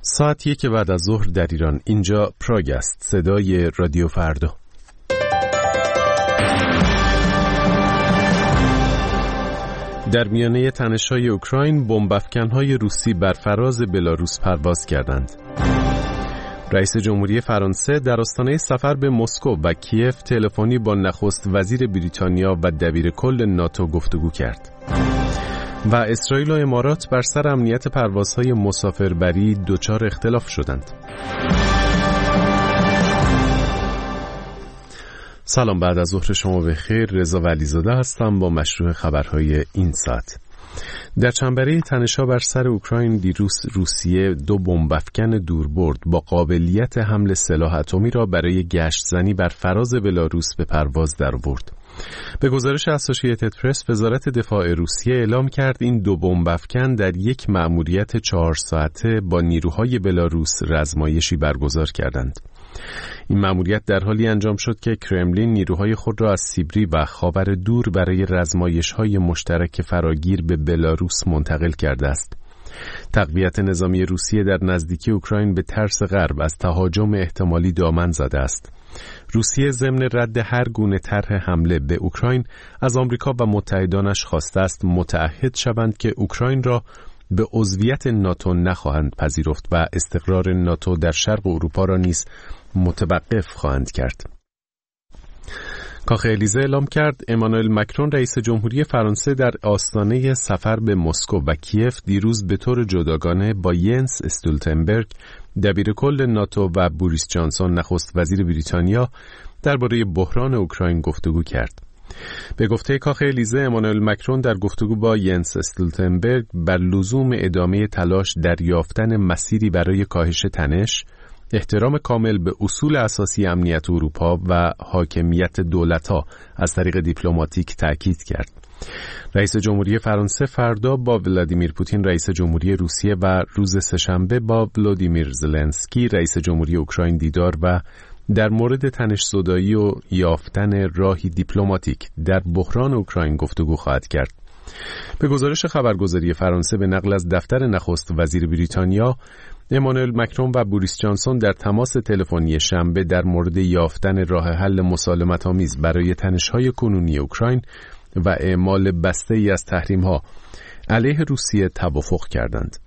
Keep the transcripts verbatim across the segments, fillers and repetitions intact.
ساعت یک بعد از ظهر در ایران. اینجا پراگ است، صدای رادیو فردا. در میانه تنش‌های اوکراین، بمب‌افکن‌های روسی بر فراز بلاروس پرواز کردند. رئیس جمهوری فرانسه در آستانه سفر به مسکو و کیف تلفنی با نخست وزیر بریتانیا و دبیرکل ناتو گفتگو کرد. و اسرائیل و امارات بر سر امنیت پروازهای مسافربری دچار اختلاف شدند. سلام، بعد از ظهر شما بخیر. رضا ولیزاده هستم با مشروع خبرهای این ساعت. در چنبره تنش‌ها بر سر اوکراین دیروز روسیه دو بمب‌افکن دوربرد با قابلیت حمل سلاح اتمی را برای گشت‌زنی بر فراز بلاروس به پرواز درآورد. به گزارش اسوسییتد پرس، وزارت دفاع روسیه اعلام کرد این دو بمب‌افکن در یک مأموریت چهار ساعته با نیروهای بلاروس رزمایشی برگزار کردند. این مأموریت در حالی انجام شد که کرملین نیروهای خود را از سیبری و خاور دور برای رزمایش‌های مشترک فراگیر به بلاروس منتقل کرده است. تقویت نظامی روسیه در نزدیکی اوکراین به ترس غرب از تهاجم احتمالی دامن زده است. روسیه ضمن رد هر گونه طرح حمله به اوکراین از آمریکا و متحدانش خواسته است متعهد شوند که اوکراین را به عضویت ناتو نخواهند پذیرفت و استقرار ناتو در شرق اروپا را نیز متوقف خواهند کرد. کاخ الیزه اعلام کرد امانوئل مکرون رئیس جمهوری فرانسه در آستانه سفر به مسکو و کیف دیروز به طور جداگانه با ینس استولتنبرگ دبیرکل ناتو و بوریس جانسون نخست وزیر بریتانیا درباره بحران اوکراین گفتگو کرد. به گفته کاخ الیزه، امانوئل مکرون در گفتگو با ینس استولتنبرگ بر لزوم ادامه تلاش در یافتن مسیری برای کاهش تنش، احترام کامل به اصول اساسی امنیت اروپا و حاکمیت دولت‌ها از طریق دیپلماتیک تأکید کرد. رئیس جمهوری فرانسه فردا با ولادیمیر پوتین رئیس جمهوری روسیه و روز سه‌شنبه با ولودیمیر زلنسکی رئیس جمهوری اوکراین دیدار و در مورد تنش‌زدایی و یافتن راهی دیپلماتیک در بحران اوکراین گفتگو خواهد کرد. به گزارش خبرگزاری فرانسه به نقل از دفتر نخست وزیر بریتانیا، امانوئل مکرون و بوریس جانسون در تماس تلفنی شنبه در مورد یافتن راه حل مسالمت‌آمیز برای تنش‌های کنونی اوکراین و اعمال بسته‌ای از تحریم‌ها علیه روسیه توافق کردند.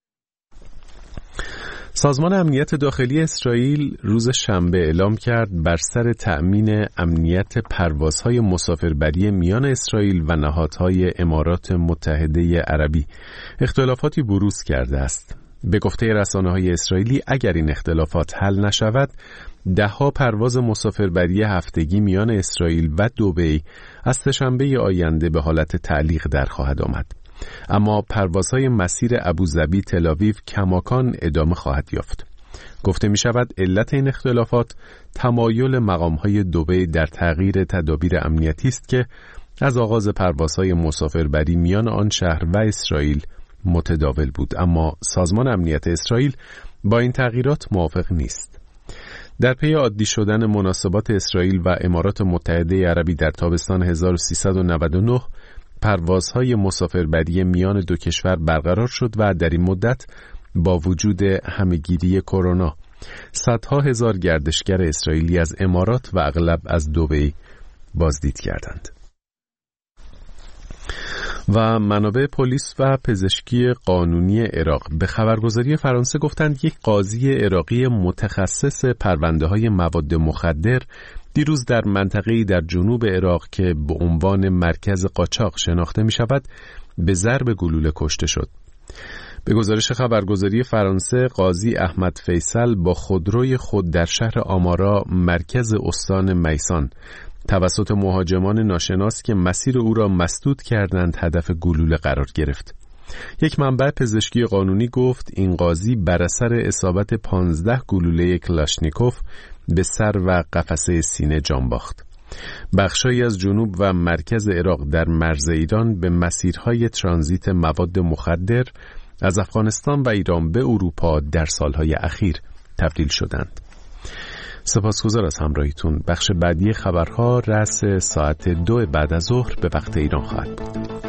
سازمان امنیت داخلی اسرائیل روز شنبه اعلام کرد بر سر تأمین امنیت پروازهای مسافربری میان اسرائیل و نهادهای امارات متحده عربی اختلافاتی بروز کرده است. به گفته رسانه‌های اسرائیلی اگر این اختلافات حل نشود، ده‌ها پرواز مسافربری هفتگی میان اسرائیل و دبی از سه‌شنبه آینده به حالت تعلیق در خواهد آمد. اما پروازهای مسیر ابوظبی تل‌آویو کماکان ادامه خواهد یافت. گفته می شود علت این اختلافات تمایل مقام‌های دبی در تغییر تدابیر امنیتی است که از آغاز پروازهای مسافربری میان آن شهر و اسرائیل متداول بود، اما سازمان امنیت اسرائیل با این تغییرات موافق نیست. در پی عادی شدن مناسبات اسرائیل و امارات متحده عربی در تابستان هزار و سیصد و نود و نه، پروازهای مسافربری میان دو کشور برقرار شد و در این مدت با وجود همهگیری کرونا صدها هزار گردشگر اسرائیلی از امارات و اغلب از دبی بازدید کردند. و منابع پلیس و پزشکی قانونی عراق به خبرگزاری فرانسه گفتند یک قاضی عراقی متخصص پرونده‌های مواد مخدر دیروز در منطقه‌ای در جنوب عراق که به عنوان مرکز قاچاق شناخته می‌شود به ضرب گلوله کشته شد. به گزارش خبرگزاری فرانسه، قاضی احمد فیصل با خودروی خود در شهر آمارا مرکز استان میسان توسط مهاجمان ناشناس که مسیر او را مسدود کردند هدف گلوله قرار گرفت. یک منبع پزشکی قانونی گفت این قاضی بر اثر اصابت پانزده گلوله کلاشنیکوف به سر و قفسه سینه جان باخت. بخشایی از جنوب و مرکز عراق در مرز ایران به مسیرهای ترانزیت مواد مخدر از افغانستان و ایران به اروپا در سالهای اخیر تبدیل شدند. سپاسگزار از همراهیتون. بخش بعدی خبرها رأس ساعت دو بعد از ظهر به وقت ایران خواهد بود.